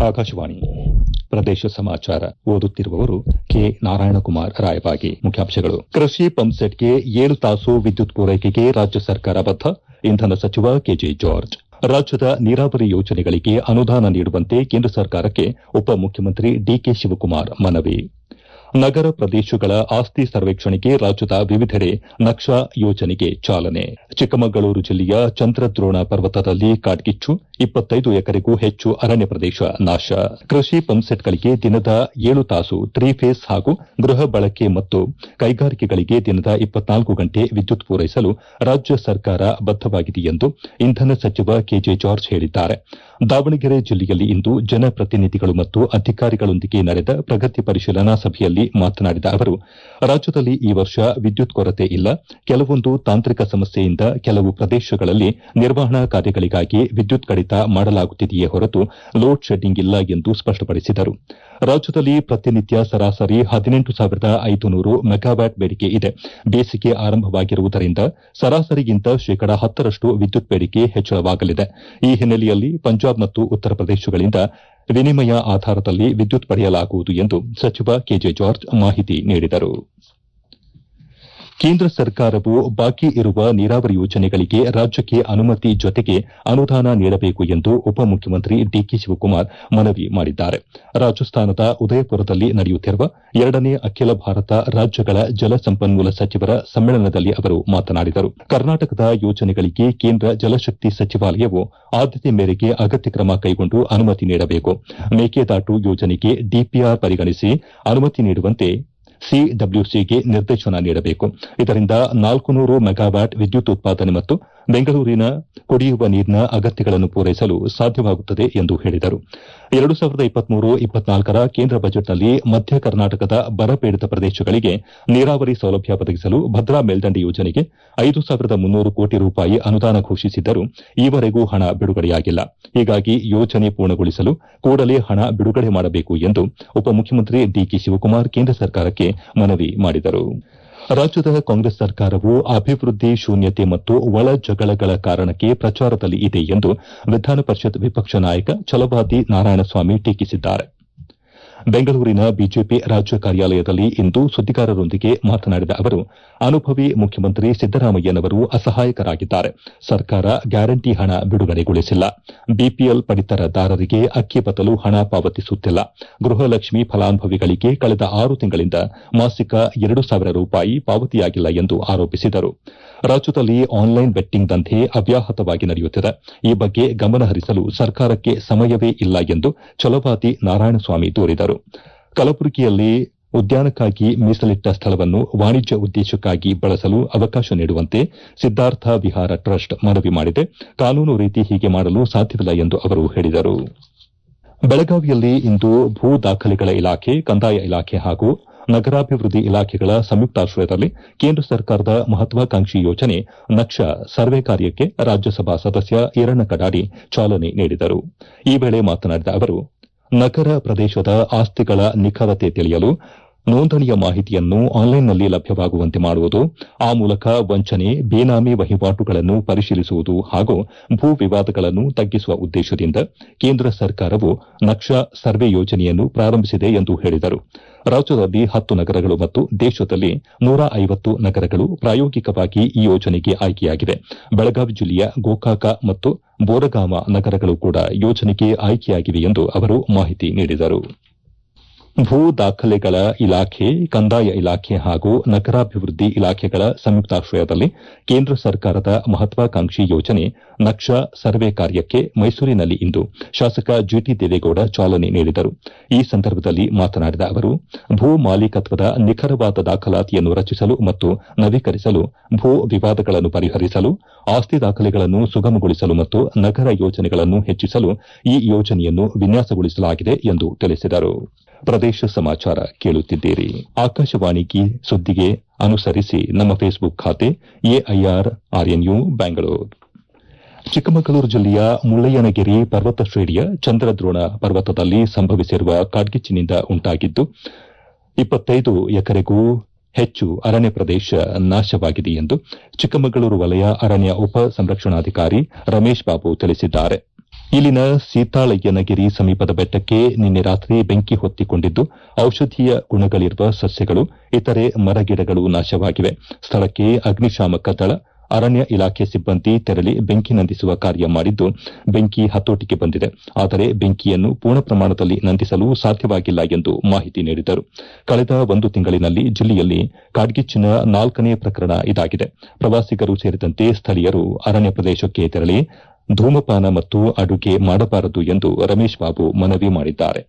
ಆಕಾಶವಾಣಿ ಪ್ರದೇಶ ಸಮಾಚಾರ ಓದುತ್ತಿರುವವರು ಕೆ ನಾರಾಯಣಕುಮಾರ್ ರಾಯಬಾಗಿ. ಮುಖ್ಯಾಂಶಗಳು. ಕೃಷಿ ಪಂಪ್ಸೆಟ್ಗೆ 7 ತಾಸು ವಿದ್ಯುತ್ ಪೂರೈಕೆಗೆ ರಾಜ್ಯ ಸರ್ಕಾರ ಬದ್ಧ. ಇಂಧನ ಸಚಿವ ಕೆಜೆ ಜಾರ್ಜ್. ರಾಜ್ಯದ ನೀರಾವರಿ ಯೋಜನೆಗಳಿಗೆ ಅನುದಾನ ನೀಡುವಂತೆ ಕೇಂದ್ರ ಸರ್ಕಾರಕ್ಕೆ ಉಪಮುಖ್ಯಮಂತ್ರಿ ಡಿಕೆ ಶಿವಕುಮಾರ್ ಮನವಿ. ನಗರ ಪ್ರದೇಶಗಳ ಆಸ್ತಿ ಸರ್ವೇಕ್ಷಣೆಗೆ ರಾಜ್ಯದ ವಿವಿಧೆಡೆ ನಕ್ಷಾ ಯೋಜನೆಗೆ ಚಾಲನೆ. ಚಿಕ್ಕಮಗಳೂರು ಜಿಲ್ಲೆಯ ಚಂದ್ರದ್ರೋಣ ಪರ್ವತದಲ್ಲಿ ಕಾಡ್ಗಿಚ್ಚು, 25 ಎಕರೆಗೂ ಹೆಚ್ಚು ಅರಣ್ಯ ಪ್ರದೇಶ ನಾಶ. ಕೃಷಿ ಪಂಪ್ಸೆಟ್ಗಳಿಗೆ ದಿನದ 7 ತಾಸು 3 ಫೇಸ್ ಹಾಗೂ ಗೃಹ ಬಳಕೆ ಮತ್ತು ಕೈಗಾರಿಕೆಗಳಿಗೆ ದಿನದ 24 ಗಂಟೆ ವಿದ್ಯುತ್ ಪೂರೈಸಲು ರಾಜ್ಯ ಸರ್ಕಾರ ಬದ್ದವಾಗಿದೆ ಎಂದು ಇಂಧನ ಸಚಿವ ಕೆಜೆ ಜಾರ್ಜ್ ಹೇಳಿದ್ದಾರೆ. ದಾವಣಗೆರೆ ಜಿಲ್ಲೆಯಲ್ಲಿ ಇಂದು ಜನಪ್ರತಿನಿಧಿಗಳು ಮತ್ತು ಅಧಿಕಾರಿಗಳೊಂದಿಗೆ ನಡೆದ ಪ್ರಗತಿ ಪರಿಶೀಲನಾ ಸಭೆಯಲ್ಲಿ ಮಾತನಾಡಿದ ಅವರು, ರಾಜ್ಯದಲ್ಲಿ ಈ ವರ್ಷ ವಿದ್ಯುತ್ ಕೊರತೆ ಇಲ್ಲ. ಕೆಲವೊಂದು ತಾಂತ್ರಿಕ ಸಮಸ್ಯೆಯಿಂದ ಕೆಲವು ಪ್ರದೇಶಗಳಲ್ಲಿ ನಿರ್ವಹಣಾ ಕಾರ್ಯಗಳಿಗಾಗಿ ವಿದ್ಯುತ್ ಕಡಿತ ಮಾಡಲಾಗುತ್ತಿದೆಯೇ ಹೊರತು ಲೋಡ್ ಶೆಡ್ಡಿಂಗ್ ಇಲ್ಲ ಎಂದು ಸ್ಪಷ್ಟಪಡಿಸಿದರು. ರಾಜ್ಯದಲ್ಲಿ ಪ್ರತಿನಿತ್ಯ ಸರಾಸರಿ 18,500 ಮೆಗಾವ್ಯಾಟ್ ಬೇಡಿಕೆ ಇದೆ. ಬೇಸಿಗೆ ಆರಂಭವಾಗಿರುವುದರಿಂದ ಸರಾಸರಿಗಿಂತ ಶೇಕಡ 10ರಷ್ಟು ವಿದ್ಯುತ್ ಬೇಡಿಕೆ ಹೆಚ್ಚಳವಾಗಲಿದೆ. ಈ ಹಿನ್ನೆಲೆಯಲ್ಲಿ ಪಂಜಾಬ್ ಮತ್ತು ಉತ್ತರ ಪ್ರದೇಶಗಳಿಂದ ವಿನಿಮಯ ಆಧಾರದಲ್ಲಿ ವಿದ್ಯುತ್ ಪಡೆಯಲಾಗುವುದು ಎಂದು ಸಚಿವ ಕೆಜೆ ಜಾರ್ಜ್ ಮಾಹಿತಿ ನೀಡಿದರು. ಕೇಂದ್ರ ಸರ್ಕಾರವು ಬಾಕಿ ಇರುವ ನೀರಾವರಿ ಯೋಜನೆಗಳಿಗೆ ರಾಜ್ಯಕ್ಕೆ ಅನುಮತಿ ಜೊತೆಗೆ ಅನುದಾನ ನೀಡಬೇಕು ಎಂದು ಉಪಮುಖ್ಯಮಂತ್ರಿ ಡಿಕೆ ಶಿವಕುಮಾರ್ ಮನವಿ ಮಾಡಿದ್ದಾರೆ. ರಾಜಸ್ಥಾನದ ಉದಯಪುರದಲ್ಲಿ ನಡೆಯುತ್ತಿರುವ 2ನೇ ಅಖಿಲ ಭಾರತ ರಾಜ್ಯಗಳ ಜಲಸಂಪನ್ಮೂಲ ಸಚಿವರ ಸಮ್ಮೇಳನದಲ್ಲಿ ಅವರು ಮಾತನಾಡಿದರು. ಕರ್ನಾಟಕದ ಯೋಜನೆಗಳಿಗೆ ಕೇಂದ್ರ ಜಲಶಕ್ತಿ ಸಚಿವಾಲಯವು ಆದ್ಯತೆ ಮೇರೆಗೆ ಅಗತ್ಯ ಕ್ರಮ ಕೈಗೊಂಡು ಅನುಮತಿ ನೀಡಬೇಕು. ಮೇಕೆದಾಟು ಯೋಜನೆಗೆ ಡಿಪಿಆರ್ ಪರಿಗಣಿಸಿ ಅನುಮತಿ ನೀಡುವಂತೆ ಸಿಡಬ್ಲ್ಯೂಸಿಗೆ ನಿರ್ದೇಶನ ನೀಡಬೇಕು. ಇದರಿಂದ 400 ಮೆಗಾವ್ಯಾಟ್ ವಿದ್ಯುತ್ ಉತ್ಪಾದನೆ ಮತ್ತು ಬೆಂಗಳೂರಿನ ಕುಡಿಯುವ ನೀರಿನ ಅಗತ್ಯಗಳನ್ನು ಪೂರೈಸಲು ಸಾಧ್ಯವಾಗುತ್ತದೆ ಎಂದು ಹೇಳಿದರು. 2023-24ರ ಕೇಂದ್ರ ಬಜೆಟ್ನಲ್ಲಿ ಮಧ್ಯ ಕರ್ನಾಟಕದ ಬರಪೀಡಿತ ಪ್ರದೇಶಗಳಿಗೆ ನೀರಾವರಿ ಸೌಲಭ್ಯ ಒದಗಿಸಲು ಭದ್ರಾ ಮೇಲ್ದಂಡೆ ಯೋಜನೆಗೆ 5,300 ಕೋಟಿ ರೂಪಾಯಿ ಅನುದಾನ ಘೋಷಿಸಿದ್ದರೂ ಈವರೆಗೂ ಹಣ ಬಿಡುಗಡೆಯಾಗಿಲ್ಲ. ಹೀಗಾಗಿ ಯೋಜನೆ ಪೂರ್ಣಗೊಳಿಸಲು ಕೂಡಲೇ ಹಣ ಬಿಡುಗಡೆ ಮಾಡಬೇಕು ಎಂದು ಉಪಮುಖ್ಯಮಂತ್ರಿ ಡಿಕೆ ಶಿವಕುಮಾರ್ ಕೇಂದ್ರ ಸರ್ಕಾರಕ್ಕೆ ಮನವಿ ಮಾಡಿದರು. ರಾಜ್ಯದ ಕಾಂಗ್ರೆಸ್ ಸರ್ಕಾರವು ಅಭಿವೃದ್ಧಿ ಶೂನ್ಯತೆ ಮತ್ತು ಒಳ ಜಗಳಗಳ ಕಾರಣಕ್ಕೆ ಪ್ರಚಾರದಲ್ಲಿ ಇದೆ ಎಂದು ವಿಧಾನ ಪರಿಷತ್ ವಿಪಕ್ಷ ನಾಯಕ ಛಲವಾದಿ ನಾರಾಯಣಸ್ವಾಮಿ ಟೀಕಿಸಿದ್ದಾರೆ. ಬೆಂಗಳೂರಿನ ಬಿಜೆಪಿ ರಾಜ್ಯ ಕಾರ್ಯಾಲಯದಲ್ಲಿ ಇಂದು ಸುದ್ದಿಗಾರರೊಂದಿಗೆ ಮಾತನಾಡಿದ ಅವರು, ಅನುಭವಿ ಮುಖ್ಯಮಂತ್ರಿ ಸಿದ್ದರಾಮಯ್ಯನವರು ಅಸಹಾಯಕರಾಗಿದ್ದಾರೆ. ಸರ್ಕಾರ ಗ್ಯಾರಂಟಿ ಹಣ ಬಿಡುಗಡೆಗೊಳಿಸಿಲ್ಲ. ಬಿಪಿಎಲ್ ಪಡಿತರದಾರರಿಗೆ ಅಕ್ಕಿ ಬದಲು ಹಣ ಪಾವತಿಸುತ್ತಿಲ್ಲ. ಗೃಹಲಕ್ಷ್ಮಿ ಫಲಾನುಭವಿಗಳಿಗೆ ಕಳೆದ 6 ತಿಂಗಳಿಂದ ಮಾಸಿಕ 2,000 ರೂಪಾಯಿ ಪಾವತಿಯಾಗಿಲ್ಲ ಎಂದು ಆರೋಪಿಸಿದರು. ರಾಜ್ಯದಲ್ಲಿ ಆನ್ಲೈನ್ ಬೆಟ್ಟಿಂಗ್ ದಂಧೆ ಅವ್ಯಾಹತವಾಗಿ ನಡೆಯುತ್ತಿದೆ. ಈ ಬಗ್ಗೆ ಗಮನ ಹರಿಸಲು ಸರ್ಕಾರಕ್ಕೆ ಸಮಯವೇ ಇಲ್ಲ ಎಂದು ಛಲವಾದಿ ನಾರಾಯಣಸ್ವಾಮಿ ದೂರಿದರು. ಕಲಬುರಗಿಯಲ್ಲಿ ಉದ್ಯಾನಕ್ಕಾಗಿ ಮೀಸಲಿಟ್ಟ ಸ್ಥಳವನ್ನು ವಾಣಿಜ್ಯ ಉದ್ದೇಶಕ್ಕಾಗಿ ಬಳಸಲು ಅವಕಾಶ ನೀಡುವಂತೆ ಸಿದ್ದಾರ್ಥ ವಿಹಾರ ಟ್ರಸ್ಟ್ ಮನವಿ ಮಾಡಿದೆ. ಕಾನೂನು ರೀತಿ ಹೀಗೆ ಮಾಡಲು ಸಾಧ್ಯವಿಲ್ಲ ಎಂದು ಅವರು ಹೇಳಿದರು. ಬೆಳಗಾವಿಯಲ್ಲಿ ಇಂದು ಭೂ ದಾಖಲೆಗಳ ಇಲಾಖೆ, ಕಂದಾಯ ಇಲಾಖೆ ಹಾಗೂ ನಗರಾಭಿವೃದ್ಧಿ ಇಲಾಖೆಗಳ ಸಂಯುಕ್ತಾಶ್ರಯದಲ್ಲಿ ಕೇಂದ್ರ ಸರ್ಕಾರದ ಮಹತ್ವಾಕಾಂಕ್ಷಿ ಯೋಜನೆ ನಕ್ಷಾ ಸರ್ವೆ ಕಾರ್ಯಕ್ಕೆ ರಾಜ್ಯಸಭಾ ಸದಸ್ಯ ಈರಣ್ಣ ಕಡಾಡಿ ಚಾಲನೆ ನೀಡಿದರು. ಈ ವೇಳೆ ಮಾತನಾಡಿದ ಅವರು, ನಗರ ಪ್ರದೇಶದ ಆಸ್ತಿಗಳ ನಿಖರತೆ ತಿಳಿಯಲು ನೋಂದಣಿಯ ಮಾಹಿತಿಯನ್ನು ಆನ್ಲೈನ್ನಲ್ಲಿ ಲಭ್ಯವಾಗುವಂತೆ ಮಾಡುವುದು, ಆ ಮೂಲಕ ವಂಚನೆ, ಬೇನಾಮಿ ವಹಿವಾಟುಗಳನ್ನು ಪರಿಶೀಲಿಸುವುದು ಹಾಗೂ ಭೂ ವಿವಾದಗಳನ್ನು ತಗ್ಗಿಸುವ ಉದ್ದೇಶದಿಂದ ಕೇಂದ್ರ ಸರ್ಕಾರವು ನಕ್ಷಾ ಸರ್ವೆ ಯೋಜನೆಯನ್ನು ಪ್ರಾರಂಭಿಸಿದೆ ಎಂದು ಹೇಳಿದರು. ರಾಜ್ಯದಲ್ಲಿ 10 ನಗರಗಳು ಮತ್ತು ದೇಶದಲ್ಲಿ 150 ನಗರಗಳು ಪ್ರಾಯೋಗಿಕವಾಗಿ ಈ ಯೋಜನೆಗೆ ಆಯ್ಕೆಯಾಗಿವೆ. ಬೆಳಗಾವಿ ಜಿಲ್ಲೆಯ ಗೋಕಾಕ ಮತ್ತು ಬೋರಗಾಮ ನಗರಗಳು ಕೂಡ ಯೋಜನೆಗೆ ಆಯ್ಕೆಯಾಗಿವೆ ಎಂದು ಅವರು ಮಾಹಿತಿ ನೀಡಿದರು. ಭೂ ದಾಖಲೆಗಳ ಇಲಾಖೆ, ಕಂದಾಯ ಇಲಾಖೆ ಹಾಗೂ ನಗರಾಭಿವೃದ್ಧಿ ಇಲಾಖೆಗಳ ಸಂಯುಕ್ತಾಶ್ರಯದಲ್ಲಿ ಕೇಂದ್ರ ಸರ್ಕಾರದ ಮಹತ್ವಾಕಾಂಕ್ಷಿ ಯೋಜನೆ ನಕ್ಷಾ ಸರ್ವೆ ಕಾರ್ಯಕ್ಕೆ ಮೈಸೂರಿನಲ್ಲಿ ಇಂದು ಶಾಸಕ ಜಿಟಿ ದೇವೇಗೌಡ ಚಾಲನೆ ನೀಡಿದರು. ಈ ಸಂದರ್ಭದಲ್ಲಿ ಮಾತನಾಡಿದ ಅವರು, ಭೂ ಮಾಲೀಕತ್ವದ ನಿಖರವಾದ ದಾಖಲಾತಿಯನ್ನು ರಚಿಸಲು ಮತ್ತು ನವೀಕರಿಸಲು, ಭೂ ವಿವಾದಗಳನ್ನು ಪರಿಹರಿಸಲು, ಆಸ್ತಿ ದಾಖಲೆಗಳನ್ನು ಸುಗಮಗೊಳಿಸಲು ಮತ್ತು ನಗರ ಯೋಜನೆಗಳನ್ನು ಹೆಚ್ಚಿಸಲು ಈ ಯೋಜನೆಯನ್ನು ವಿನ್ಯಾಸಗೊಳಿಸಲಾಗಿದೆ ಎಂದು ತಿಳಿಸಿದರು. ಪ್ರದೇಶ ಸಮಾಚಾರ ಕೇಳುತ್ತಿದ್ದೀರಿ. ಆಕಾಶವಾಣಿಗೆ ಸುದ್ದಿಗೆ ಅನುಸರಿಸಿ ನಮ್ಮ ಫೇಸ್ಬುಕ್ ಖಾತೆ ಎಐಆರ್ ಆರ್ಎನ್ಯು ಬೆಂಗಳೂರು. ಚಿಕ್ಕಮಗಳೂರು ಜಿಲ್ಲೆಯ ಮುಳ್ಳಯ್ಯನಗಿರಿ ಪರ್ವತ ಶ್ರೇಣಿಯ ಚಂದ್ರದ್ರೋಣ ಪರ್ವತದಲ್ಲಿ ಸಂಭವಿಸಿರುವ ಕಾಡ್ಗಿಚ್ಚಿನಿಂದ ಉಂಟಾಗಿದ್ದು 25 ಎಕರೆಗೂ ಹೆಚ್ಚು ಅರಣ್ಯ ಪ್ರದೇಶ ನಾಶವಾಗಿದೆ ಎಂದು ಚಿಕ್ಕಮಗಳೂರು ವಲಯ ಅರಣ್ಯ ಉಪ ಸಂರಕ್ಷಣಾಧಿಕಾರಿ ರಮೇಶ್ ಬಾಬು ತಿಳಿಸಿದ್ದಾರೆ. ಇಲ್ಲಿನ ಸೀತಾಳಯ್ಯನಗಿರಿ ಸಮೀಪದ ಬೆಟ್ಟಕ್ಕೆ ನಿನ್ನೆ ರಾತ್ರಿ ಬೆಂಕಿ ಹೊತ್ತಿಕೊಂಡಿದ್ದು ಔಷಧೀಯ ಗುಣಗಳಿರುವ ಸಸ್ಯಗಳು ಇತರೆ ಮರಗಿಡಗಳು ನಾಶವಾಗಿವೆ. ಸ್ಥಳಕ್ಕೆ ಅಗ್ನಿಶಾಮಕ ದಳ, ಅರಣ್ಯ ಇಲಾಖೆ ಸಿಬ್ಬಂದಿ ತೆರಳಿ ಬೆಂಕಿ ನಂದಿಸುವ ಕಾರ್ಯ ಮಾಡಿದ್ದು, ಬೆಂಕಿ ಹತೋಟಿಗೆ ಬಂದಿದೆ. ಆದರೆ ಬೆಂಕಿಯನ್ನು ಪೂರ್ಣ ಪ್ರಮಾಣದಲ್ಲಿ ನಂದಿಸಲು ಸಾಧ್ಯವಾಗಿಲ್ಲ ಎಂದು ಮಾಹಿತಿ ನೀಡಿದರು. ಕಳೆದ 1 ತಿಂಗಳಿನಲ್ಲಿ ಜಿಲ್ಲೆಯಲ್ಲಿ ಕಾಡ್ಗಿಚ್ಚಿನ 4ನೇ ಪ್ರಕರಣ ಇದಾಗಿದೆ. ಪ್ರವಾಸಿಗರು ಸೇರಿದಂತೆ ಸ್ಥಳೀಯರು ಅರಣ್ಯ ಪ್ರದೇಶಕ್ಕೆ ತೆರಳಿ ಧೂಮಪಾನ ಮತ್ತು ಅಡುಗೆ ಮಾಡಬಾರದು ಎಂದು ರಮೇಶ್ ಬಾಬು ಮನವಿ ಮಾಡಿದ್ದಾರೆ.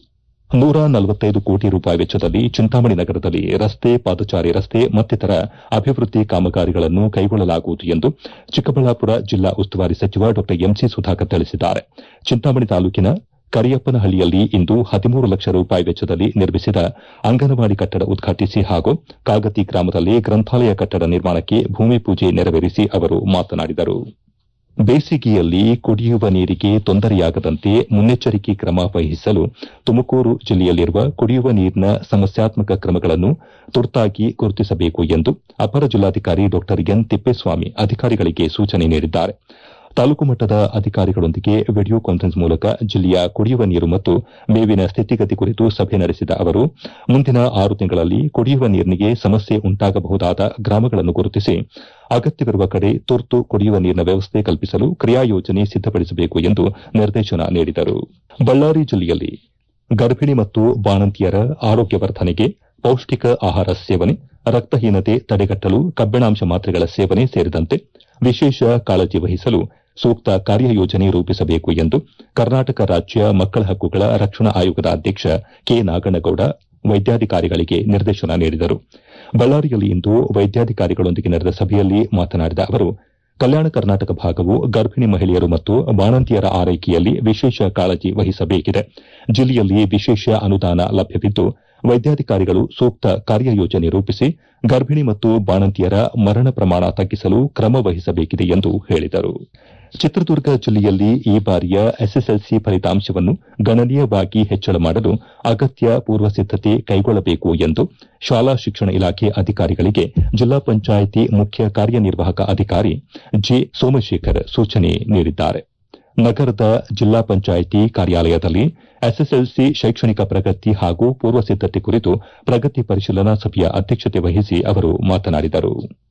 145 ಕೋಟಿ ರೂಪಾಯಿ ವೆಚ್ಚದಲ್ಲಿ ಚಿಂತಾಮಣಿ ನಗರದಲ್ಲಿ ರಸ್ತೆ, ಪಾದಚಾರಿ ರಸ್ತೆ ಮತ್ತಿತರ ಅಭಿವೃದ್ಧಿ ಕಾಮಗಾರಿಗಳನ್ನು ಕೈಗೊಳ್ಳಲಾಗುವುದು ಎಂದು ಚಿಕ್ಕಬಳ್ಳಾಪುರ ಜಿಲ್ಲಾ ಉಸ್ತುವಾರಿ ಸಚಿವ ಡಾ ಎಂಸಿ ಸುಧಾಕರ್ ತಿಳಿಸಿದ್ದಾರೆ. ಚಿಂತಾಮಣಿ ತಾಲೂಕಿನ ಕರಿಯಪ್ಪನಹಳ್ಳಿಯಲ್ಲಿ ಇಂದು 13 ಲಕ್ಷ ರೂಪಾಯಿ ವೆಚ್ಚದಲ್ಲಿ ನಿರ್ಮಿಸಿದ ಅಂಗನವಾಡಿ ಕಟ್ಟಡ ಉದ್ಘಾಟಿಸಿ ಹಾಗೂ ಕಾಗತಿ ಗ್ರಾಮದಲ್ಲಿ ಗ್ರಂಥಾಲಯ ಕಟ್ಟಡ ನಿರ್ಮಾಣಕ್ಕೆ ಭೂಮಿ ಪೂಜೆ ನೆರವೇರಿಸಿ ಅವರು ಮಾತನಾಡಿದರು. ಬೇಸಿಗೆಯಲ್ಲಿ ಕುಡಿಯುವ ನೀರಿಗೆ ತೊಂದರೆಯಾಗದಂತೆ ಮುನ್ನೆಚ್ಚರಿಕೆ ಕ್ರಮ ವಹಿಸಲು ತುಮಕೂರು ಜಿಲ್ಲೆಯಲ್ಲಿರುವ ಕುಡಿಯುವ ನೀರಿನ ಸಮಸ್ಯಾತ್ಮಕ ಕ್ರಮಗಳನ್ನು ತುರ್ತಾಗಿ ಗುರುತಿಸಬೇಕು ಎಂದು ಅಪರ ಜಿಲ್ಲಾಧಿಕಾರಿ ಡಾ ಎನ್ ತಿಪ್ಪೇಸ್ವಾಮಿ ಅಧಿಕಾರಿಗಳಿಗೆ ಸೂಚನೆ ನೀಡಿದ್ದಾರೆ. ತಾಲೂಕು ಮಟ್ಟದ ಅಧಿಕಾರಿಗಳೊಂದಿಗೆ ವಿಡಿಯೋ ಕಾನ್ಫರೆನ್ಸ್ ಮೂಲಕ ಜಿಲ್ಲೆಯ ಕುಡಿಯುವ ನೀರು ಮತ್ತು ಮೇವಿನ ಸ್ಥಿತಿಗತಿ ಕುರಿತು ಸಭೆ ನಡೆಸಿದ ಅವರು, ಮುಂದಿನ 6 ತಿಂಗಳಲ್ಲಿ ಕುಡಿಯುವ ನೀರಿನಿಗೆ ಸಮಸ್ಯೆ ಉಂಟಾಗಬಹುದಾದ ಗ್ರಾಮಗಳನ್ನು ಗುರುತಿಸಿ ಅಗತ್ಯವಿರುವ ಕಡೆ ತುರ್ತು ಕುಡಿಯುವ ನೀರಿನ ವ್ಯವಸ್ಥೆ ಕಲ್ಪಿಸಲು ಕ್ರಿಯಾಯೋಜನೆ ಸಿದ್ದಪಡಿಸಬೇಕು ಎಂದು ನಿರ್ದೇಶನ ನೀಡಿದರು. ಬಳ್ಳಾರಿ ಜಿಲ್ಲೆಯಲ್ಲಿ ಗರ್ಭಿಣಿ ಮತ್ತು ಬಾಣಂತಿಯರ ಆರೋಗ್ಯವರ್ಧನೆಗೆ ಪೌಷ್ಟಿಕ ಆಹಾರ ಸೇವನೆ, ರಕ್ತಹೀನತೆ ತಡೆಗಟ್ಟಲು ಕಬ್ಬಿಣಾಂಶ ಮಾತ್ರೆಗಳ ಸೇವನೆ ಸೇರಿದಂತೆ ವಿಶೇಷ ಕಾಳಜಿ ವಹಿಸಲು ಸೂಕ್ತ ಕಾರ್ಯಯೋಜನೆ ರೂಪಿಸಬೇಕು ಎಂದು ಕರ್ನಾಟಕ ರಾಜ್ಯ ಮಕ್ಕಳ ಹಕ್ಕುಗಳ ರಕ್ಷಣಾ ಆಯೋಗದ ಅಧ್ಯಕ್ಷ ಕೆ ನಾಗಣ್ಣಗೌಡ ವೈದ್ಯಾಧಿಕಾರಿಗಳಿಗೆ ನಿರ್ದೇಶನ ನೀಡಿದರು. ಬಳ್ಳಾರಿಯಲ್ಲಿಂದು ವೈದ್ಯಾಧಿಕಾರಿಗಳೊಂದಿಗೆ ನಡೆದ ಸಭೆಯಲ್ಲಿ ಮಾತನಾಡಿದ ಅವರು, ಕಲ್ಯಾಣ ಕರ್ನಾಟಕ ಭಾಗವು ಗರ್ಭಿಣಿ ಮಹಿಳೆಯರು ಮತ್ತು ಬಾಣಂತಿಯರ ಆರೈಕೆಯಲ್ಲಿ ವಿಶೇಷ ಕಾಳಜಿ ವಹಿಸಬೇಕಿದೆ. ಜಿಲ್ಲೆಯಲ್ಲಿ ವಿಶೇಷ ಅನುದಾನ ಲಭ್ಯವಿದ್ದು, ವೈದ್ಯಾಧಿಕಾರಿಗಳು ಸೂಕ್ತ ಕಾರ್ಯಯೋಜನೆ ರೂಪಿಸಿ ಗರ್ಭಿಣಿ ಮತ್ತು ಬಾಣಂತಿಯರ ಮರಣ ಪ್ರಮಾಣ ತಗ್ಗಿಸಲು ಕ್ರಮ ವಹಿಸಬೇಕಿದೆ ಎಂದು ಹೇಳಿದರು. ಚಿತ್ರದುರ್ಗ ಜಿಲ್ಲೆಯಲ್ಲಿ ಈ ಬಾರಿಯ ಎಸ್ಎಸ್ಎಲ್ಸಿ ಫಲಿತಾಂಶವನ್ನು ಗಣನೀಯವಾಗಿ ಹೆಚ್ಚಳ ಮಾಡಲು ಅಗತ್ಯ ಪೂರ್ವ ಸಿದ್ದತೆ ಕೈಗೊಳ್ಳಬೇಕು ಎಂದು ಶಾಲಾ ಶಿಕ್ಷಣ ಇಲಾಖೆ ಅಧಿಕಾರಿಗಳಿಗೆ ಜಿಲ್ಲಾ ಪಂಚಾಯಿತಿ ಮುಖ್ಯ ಕಾರ್ಯನಿರ್ವಾಹಕ ಅಧಿಕಾರಿ ಜೆ ಸೋಮಶೇಖರ್ ಸೂಚನೆ ನೀಡಿದ್ದಾರೆ. ನಗರದ ಜಿಲ್ಲಾ ಪಂಚಾಯಿತಿ ಕಾರ್ಯಾಲಯದಲ್ಲಿ ಎಸ್ಎಸ್ಎಲ್ಸಿ ಶೈಕ್ಷಣಿಕ ಪ್ರಗತಿ ಹಾಗೂ ಪೂರ್ವ ಸಿದ್ದತೆ ಕುರಿತು ಪ್ರಗತಿ ಪರಿಶೀಲನಾ ಸಭೆಯ ಅಧ್ಯಕ್ಷತೆ ವಹಿಸಿ ಅವರು ಮಾತನಾಡಿದರು.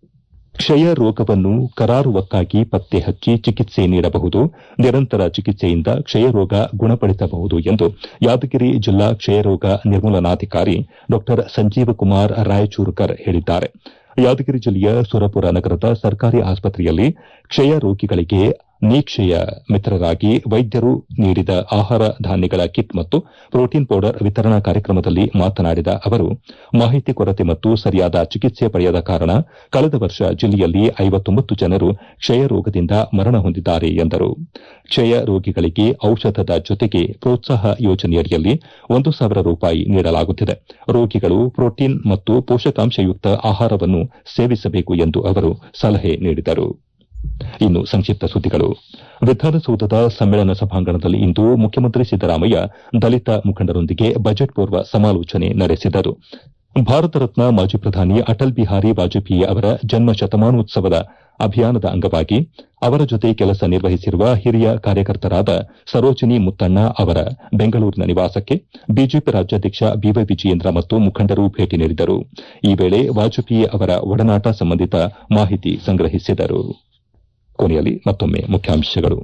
ಕ್ಷಯ ರೋಗವನ್ನು ಕರಾರುವಕ್ಕಾಗಿ ಪತ್ತೆ ಹಚ್ಚಿ ಚಿಕಿತ್ಸೆ ನೀಡಬಹುದು. ನಿರಂತರ ಚಿಕಿತ್ಸೆಯಿಂದ ಕ್ಷಯರೋಗ ಗುಣಪಡಿಸಬಹುದು ಎಂದು ಯಾದಗಿರಿ ಜಿಲ್ಲಾ ಕ್ಷಯರೋಗ ನಿರ್ಮೂಲನಾಧಿಕಾರಿ ಡಾ ಸಂಜೀವಕುಮಾರ್ ರಾಯಚೂರ್ಕರ್ ಹೇಳಿದ್ದಾರೆ. ಯಾದಗಿರಿ ಜಿಲ್ಲೆಯ ಸುರಪುರ ನಗರದ ಸರ್ಕಾರಿ ಆಸ್ಪತ್ರೆಯಲ್ಲಿ ಕ್ಷಯ ರೋಗಿಗಳಿಗೆ ನಿಕ್ಷಯ ಮಿತ್ರರಾಗಿ ವೈದ್ಯರು ನೀಡಿದ ಆಹಾರ ಧಾನ್ಯಗಳ ಕಿಟ್ ಮತ್ತು ಪ್ರೋಟೀನ್ ಪೌಡರ್ ವಿತರಣಾ ಕಾರ್ಯಕ್ರಮದಲ್ಲಿ ಮಾತನಾಡಿದ ಅವರು, ಮಾಹಿತಿ ಕೊರತೆ ಮತ್ತು ಸರಿಯಾದ ಚಿಕಿತ್ಸೆ ಪಡೆಯದ ಕಾರಣ ಕಳೆದ ವರ್ಷ ಜಿಲ್ಲೆಯಲ್ಲಿ 59 ಜನರು ಕ್ಷಯ ರೋಗದಿಂದ ಮರಣ ಹೊಂದಿದ್ದಾರೆ ಎಂದರು. ಕ್ಷಯ ರೋಗಿಗಳಿಗೆ ಔಷಧದ ಜೊತೆಗೆ ಪ್ರೋತ್ಸಾಹ ಯೋಜನೆಯಡಿಯಲ್ಲಿ 1,000 ರೂಪಾಯಿ ನೀಡಲಾಗುತ್ತಿದೆ. ರೋಗಿಗಳು ಪ್ರೋಟೀನ್ ಮತ್ತು ಪೋಷಕಾಂಶಯುಕ್ತ ಆಹಾರವನ್ನು ಸೇವಿಸಬೇಕು ಎಂದು ಅವರು ಸಲಹೆ ನೀಡಿದರು. ಇನ್ನು ಸಂಕ್ಷಿಪ್ತ ಸುದ್ದಿಗಳು. ವಿಧಾನಸೌಧದ ಸಮ್ಮೇಳನ ಸಭಾಂಗಣದಲ್ಲಿ ಇಂದು ಮುಖ್ಯಮಂತ್ರಿ ಸಿದ್ದರಾಮಯ್ಯ ದಲಿತ ಮುಖಂಡರೊಂದಿಗೆ ಬಜೆಟ್ ಪೂರ್ವ ಸಮಾಲೋಚನೆ ನಡೆಸಿದರು. ಭಾರತ ರತ್ನ ಮಾಜಿ ಪ್ರಧಾನಿ ಅಟಲ್ ಬಿಹಾರಿ ವಾಜಪೇಯಿ ಅವರ ಜನ್ಮ ಶತಮಾನೋತ್ಸವದ ಅಭಿಯಾನದ ಅಂಗವಾಗಿ ಅವರ ಜೊತೆ ಕೆಲಸ ನಿರ್ವಹಿಸಿರುವ ಹಿರಿಯ ಕಾರ್ಯಕರ್ತರಾದ ಸರೋಜಿನಿ ಮುತ್ತಣ್ಣ ಅವರ ಬೆಂಗಳೂರಿನ ನಿವಾಸಕ್ಕೆ ಬಿಜೆಪಿ ರಾಜ್ಯಾಧ್ಯಕ್ಷ ಬಿವೈ ವಿಜಯೇಂದ್ರ ಮತ್ತು ಮುಖಂಡರು ಭೇಟಿ ನೀಡಿದರು. ಈ ವೇಳೆ ವಾಜಪೇಯಿ ಅವರ ಒಡನಾಟ ಸಂಬಂಧಿತ ಮಾಹಿತಿ ಸಂಗ್ರಹಿಸಿದರು. ಕೊನೆಯಲ್ಲಿ ಮತ್ತೊಮ್ಮೆ ಮುಖ್ಯಾಂಶಗಳು.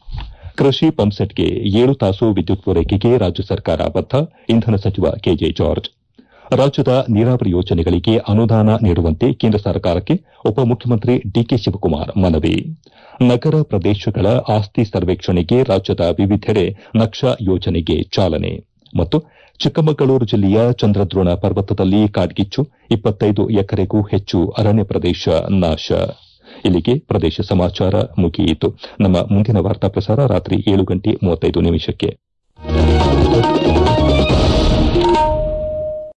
ಕೃಷಿ ಪಂಪ್ಸೆಟ್ಗೆ 7 ತಾಸು ವಿದ್ಯುತ್ ಪೂರೈಕೆಗೆ ರಾಜ್ಯ ಸರ್ಕಾರ ಬದ್ಧ. ಇಂಧನ ಸಚಿವ ಕೆಜೆ ಜಾರ್ಜ್. ರಾಜ್ಯದ ನೀರಾವರಿ ಯೋಜನೆಗಳಿಗೆ ಅನುದಾನ ನೀಡುವಂತೆ ಕೇಂದ್ರ ಸರ್ಕಾರಕ್ಕೆ ಉಪಮುಖ್ಯಮಂತ್ರಿ ಡಿಕೆ ಶಿವಕುಮಾರ್ ಮನವಿ. ನಗರ ಪ್ರದೇಶಗಳ ಆಸ್ತಿ ಸರ್ವೇಕ್ಷಣೆಗೆ ರಾಜ್ಯದ ವಿವಿಧೆಡೆ ನಕ್ಷಾ ಯೋಜನೆಗೆ ಚಾಲನೆ. ಮತ್ತು ಚಿಕ್ಕಮಗಳೂರು ಜಿಲ್ಲೆಯ ಚಂದ್ರದ್ರೋಣ ಪರ್ವತದಲ್ಲಿ ಕಾಡ್ಗಿಚ್ಚು, 25 ಎಕರೆಗೂ ಹೆಚ್ಚು ಅರಣ್ಯ ಪ್ರದೇಶ ನಾಶ. ಇಲ್ಲಿಗೆ ಪ್ರದೇಶ ಸಮಾಚಾರ ಮುಗಿಯಿತು. ನಮ್ಮ ಮುಂದಿನ ವಾರ್ತಾ ಪ್ರಸಾರ ರಾತ್ರಿ 7:35 ನಿಮಿಷಕ್ಕೆ.